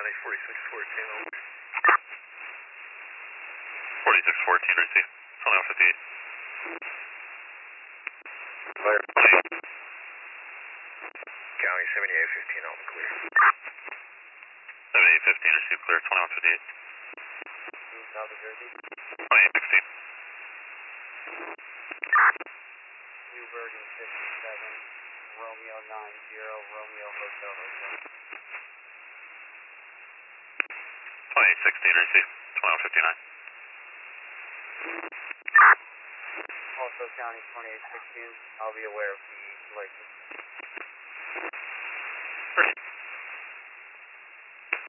County, 4614 over. 4614, receive. 2158. Clear. County, 7815 over, clear. 7815, receive, clear. 2158. South of Jersey. 2816. Bergen 57, Romeo 90, Romeo Hotel Hotel. 2816, receive. 2159. Also County 2816, I'll be aware of the license.